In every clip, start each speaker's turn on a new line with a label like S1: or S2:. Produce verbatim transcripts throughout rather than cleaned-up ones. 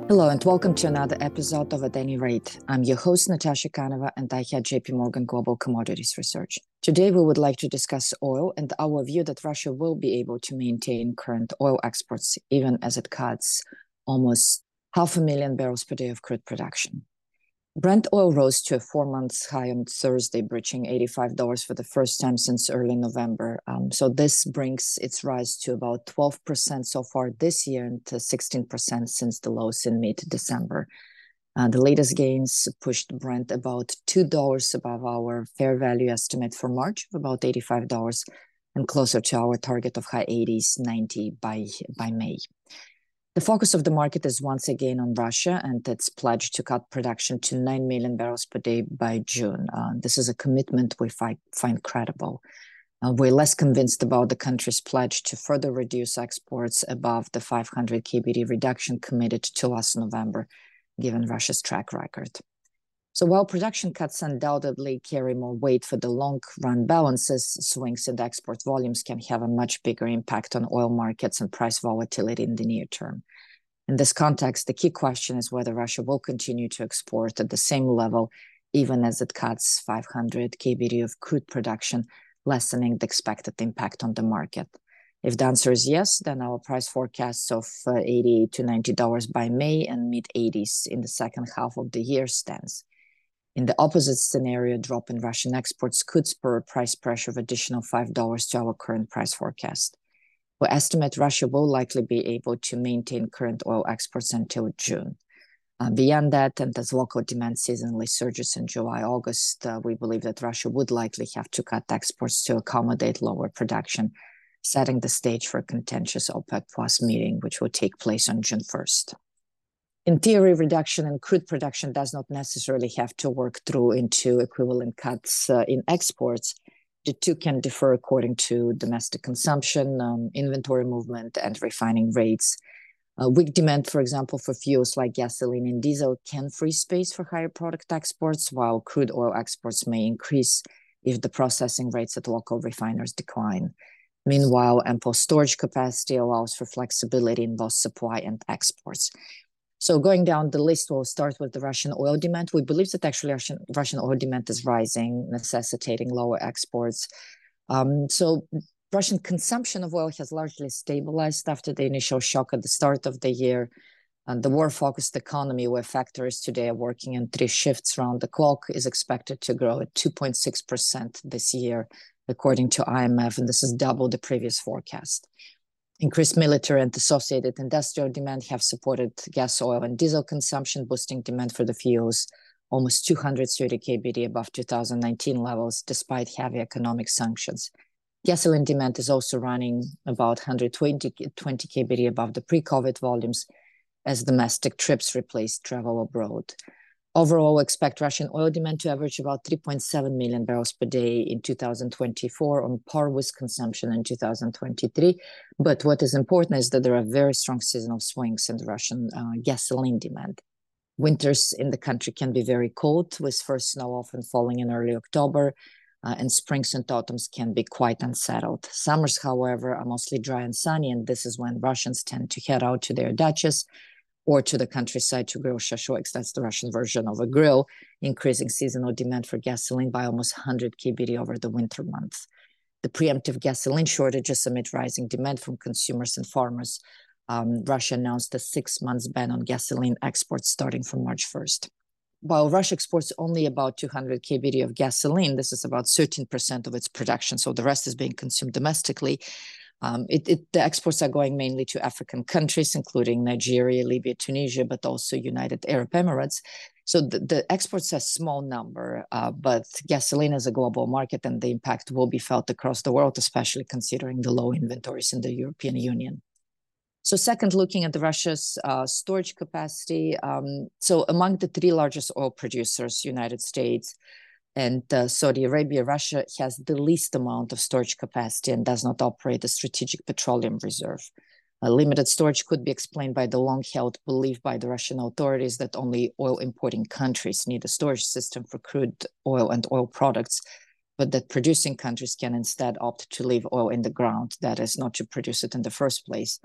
S1: Hello and welcome to another episode of At Any Rate. I'm your host, Natasha Kanova, and I head J P Morgan Global Commodities Research. Today, we would like to discuss oil and our view that Russia will be able to maintain current oil exports even as it cuts almost half a million barrels per day of crude production. Brent oil rose to a four-month high on Thursday, breaching eighty-five dollars for the first time since early November. Um, so this brings its rise to about twelve percent so far this year and to sixteen percent since the lows in mid-December. Uh, the latest gains pushed Brent about two dollars above our fair value estimate for March of about eighty-five dollars and closer to our target of high eighties, ninety by, by May. The focus of the market is once again on Russia and its pledge to cut production to nine million barrels per day by June. Uh, this is a commitment we find, find credible. Uh, we're less convinced about the country's pledge to further reduce exports above the five hundred K B D reduction committed to last November, given Russia's track record. So while production cuts undoubtedly carry more weight for the long-run balances, swings in the export volumes can have a much bigger impact on oil markets and price volatility in the near term. In this context, the key question is whether Russia will continue to export at the same level, even as it cuts five hundred K B D of crude production, lessening the expected impact on the market. If the answer is yes, then our price forecasts of uh, eighty to ninety dollars by May and mid eighties in the second half of the year stands. In the opposite scenario, a drop in Russian exports could spur price pressure of additional five dollars to our current price forecast. We estimate Russia will likely be able to maintain current oil exports until June. Uh, beyond that, and as local demand seasonally surges in July, August, uh, we believe that Russia would likely have to cut exports to accommodate lower production, setting the stage for a contentious OPEC Plus meeting, which will take place on June first. In theory, reduction in crude production does not necessarily have to work through into equivalent cuts uh, in exports. The two can differ according to domestic consumption, um, inventory movement, and refining rates. Uh, weak demand, for example, for fuels like gasoline and diesel can free space for higher product exports, while crude oil exports may increase if the processing rates at local refiners decline. Meanwhile, ample storage capacity allows for flexibility in both supply and exports. So going down the list, we'll start with the Russian oil demand. We believe that actually Russian, Russian oil demand is rising, necessitating lower exports. Um, so Russian consumption of oil has largely stabilized after the initial shock at the start of the year. And the war-focused economy, where factories today are working in three shifts round the clock, is expected to grow at two point six percent this year, according to I M F, and this is double the previous forecast. Increased military and associated industrial demand have supported gas, oil, and diesel consumption, boosting demand for the fuels almost two hundred thirty K B D above two thousand nineteen levels, despite heavy economic sanctions. Gasoline demand is also running about one hundred twenty K B D above the pre-COVID volumes as domestic trips replaced travel abroad. Overall, we expect Russian oil demand to average about three point seven million barrels per day in two thousand twenty-four, on par with consumption in two thousand twenty-three. But what is important is that there are very strong seasonal swings in the Russian uh, gasoline demand. Winters in the country can be very cold, with first snow often falling in early October, uh, and springs and autumns can be quite unsettled. Summers, however, are mostly dry and sunny, and this is when Russians tend to head out to their dachas or to the countryside to grill shashliks. That's the Russian version of a grill, increasing seasonal demand for gasoline by almost one hundred K B D over the winter months. The preemptive gasoline shortages amid rising demand from consumers and farmers. Um, Russia announced a six-month ban on gasoline exports starting from March first. While Russia exports only about two hundred K B D of gasoline, this is about thirteen percent of its production, so the rest is being consumed domestically. Um, it, it, the exports are going mainly to African countries, including Nigeria, Libya, Tunisia, but also United Arab Emirates. So the, the exports are a small number, uh, but gasoline is a global market, and the impact will be felt across the world, especially considering the low inventories in the European Union. So second, looking at the Russia's uh, storage capacity. Um, so among the three largest oil producers, United States, and uh, Saudi Arabia, Russia has the least amount of storage capacity and does not operate a strategic petroleum reserve. A limited storage could be explained by the long-held belief by the Russian authorities that only oil-importing countries need a storage system for crude oil and oil products, but that producing countries can instead opt to leave oil in the ground, that is, not to produce it in the first place.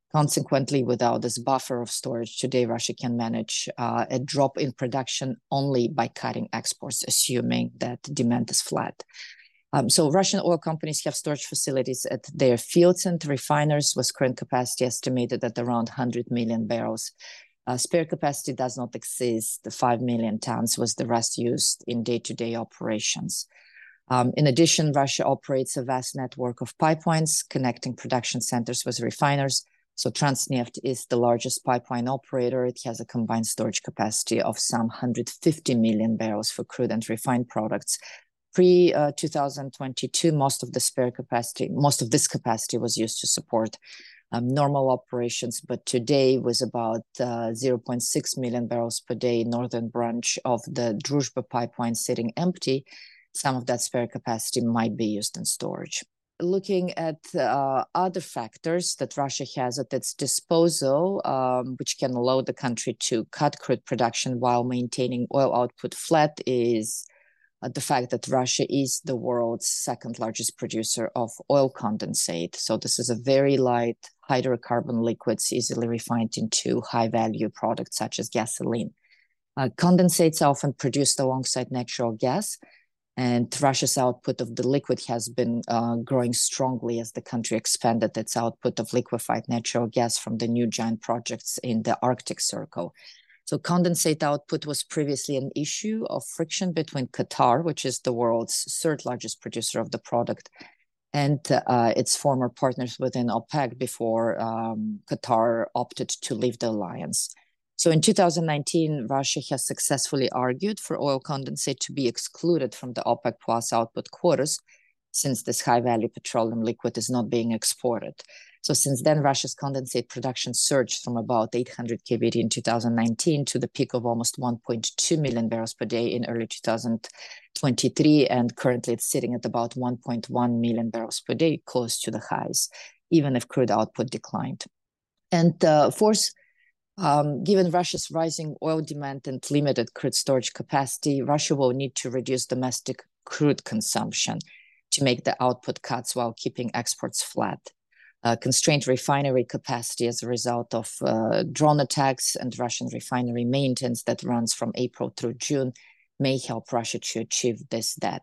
S1: Consequently, without this buffer of storage, today Russia can manage uh, a drop in production only by cutting exports, assuming that demand is flat. Um, so Russian oil companies have storage facilities at their fields and refiners with current capacity estimated at around one hundred million barrels. Uh, spare capacity does not exceed the five million tons, with the rest used in day-to-day operations. Um, in addition, Russia operates a vast network of pipelines connecting production centers with refiners. So Transneft is the largest pipeline operator. It has a combined storage capacity of some one hundred fifty million barrels for crude and refined products. Pre uh, two thousand twenty-two, most of the spare capacity, most of this capacity was used to support um, normal operations. But today, with about uh, zero point six million barrels per day, northern branch of the Druzhba pipeline sitting empty, some of that spare capacity might be used in storage. Looking at uh, other factors that Russia has at its disposal, um, which can allow the country to cut crude production while maintaining oil output flat, is uh, the fact that Russia is the world's second largest producer of oil condensate. So this is a very light hydrocarbon liquids easily refined into high-value products such as gasoline. Uh, condensates are often produced alongside natural gas, and Russia's output of the liquid has been uh, growing strongly as the country expanded its output of liquefied natural gas from the new giant projects in the Arctic Circle. So condensate output was previously an issue of friction between Qatar, which is the world's third largest producer of the product, and uh, its former partners within OPEC before um, Qatar opted to leave the alliance. So in two thousand nineteen, Russia has successfully argued for oil condensate to be excluded from the OPEC Plus output quotas, since this high-value petroleum liquid is not being exported. So since then, Russia's condensate production surged from about eight hundred K B D in two thousand nineteen to the peak of almost one point two million barrels per day in early two thousand twenty-three, and currently it's sitting at about one point one million barrels per day, close to the highs, even if crude output declined. And uh, fourth, Um, given Russia's rising oil demand and limited crude storage capacity, Russia will need to reduce domestic crude consumption to make the output cuts while keeping exports flat. Uh, constrained refinery capacity as a result of uh, drone attacks and Russian refinery maintenance that runs from April through June may help Russia to achieve this debt.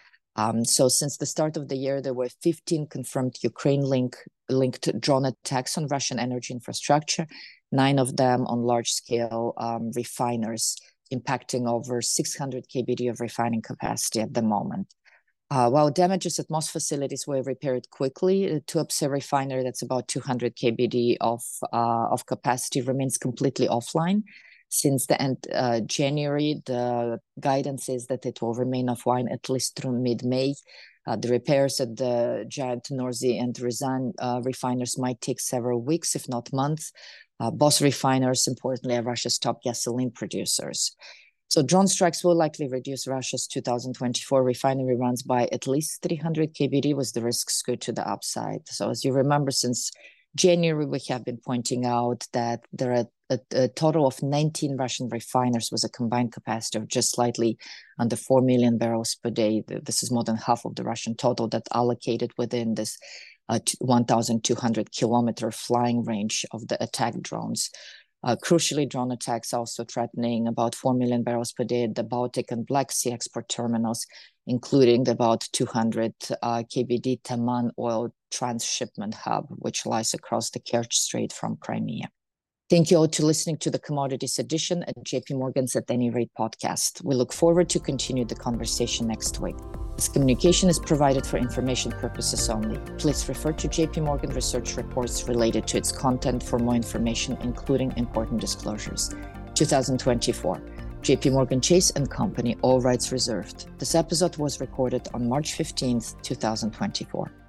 S1: Um, so since the start of the year, there were fifteen confirmed Ukraine-linked drone attacks on Russian energy infrastructure, nine of them on large-scale um, refiners, impacting over six hundred K B D of refining capacity at the moment. Uh, while damages at most facilities were repaired quickly, the Tuapse refinery, that's about two hundred K B D of, uh, of capacity, remains completely offline. Since the end of uh, January, the guidance is that it will remain offline at least through mid-May. Uh, the repairs at the giant Norzi and Ryazan uh, refiners might take several weeks, if not months. Uh, both refiners, importantly, are Russia's top gasoline producers. So drone strikes will likely reduce Russia's two thousand twenty-four refinery runs by at least three hundred K B D, with the risks good to the upside. So as you remember, since January, we have been pointing out that there are a, a total of nineteen Russian refiners with a combined capacity of just slightly under four million barrels per day. This is more than half of the Russian total that allocated within this uh, one thousand two hundred kilometer flying range of the attack drones. Uh, crucially, drone attacks also threatening about four million barrels per day at the Baltic and Black Sea export terminals, including the about two hundred uh, K B D Taman oil transshipment hub, which lies across the Kerch Strait from Crimea. Thank you all to listening to the Commodities Edition at J P Morgan's At Any Rate podcast. We look forward to continue the conversation next week. This communication is provided for information purposes only. Please refer to J P Morgan research reports related to its content for more information, including important disclosures. twenty twenty-four. J P Morgan Chase and Company, all rights reserved. This episode was recorded on March fifteenth, twenty twenty-four.